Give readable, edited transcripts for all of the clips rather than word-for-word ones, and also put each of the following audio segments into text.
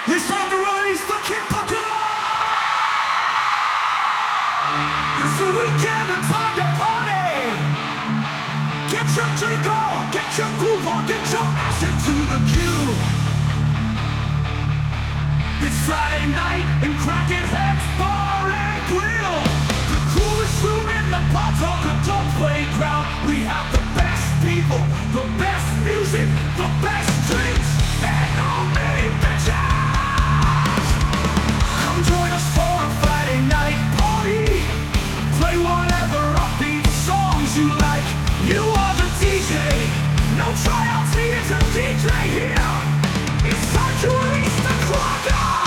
It's time to release the King Popular! It's the weekend and time to party! Get your drink on, get your groove on, get your ass into the queue! It's Friday night in Crackenhead's Bar and Grill! The coolest room in the Park Adult Playground! We have the best people, the best music, the best drinks, and no many bitches! Come join us for a Friday night party. Play whatever upbeat songs you like. You are the DJ. No tryouts needed to DJ here. It's time to release the clock.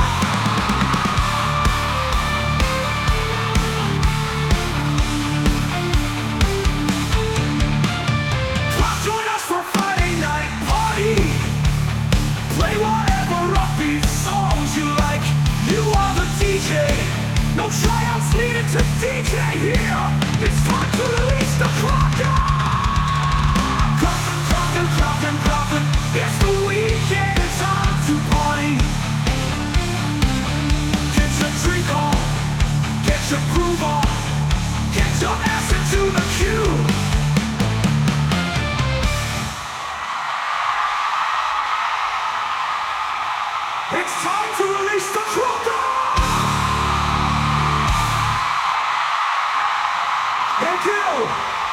Come join us for Friday night party. Play whatever upbeat songs you like. You are the DJ. No tryouts needed to DJ here. It's time to release the clock. Clockin'. It's the weekend. It's time to party. Get your drink on. Get your groove on. Get your ass into the queue. It's time to release the clock. Thank you!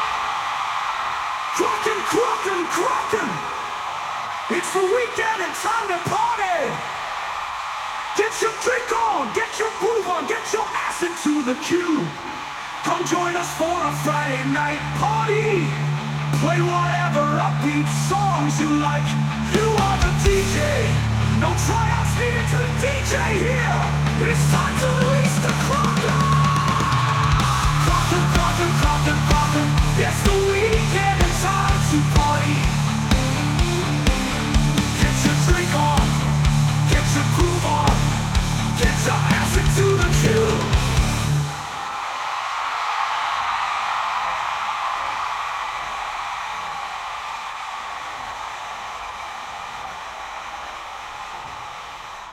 Crockin'! It's the weekend and time to party! Get your drink on, get your groove on, get your ass into the queue! Come join us for a Friday night party! Play whatever upbeat songs you like. You are the DJ! No tryouts needed to DJ here! It's time to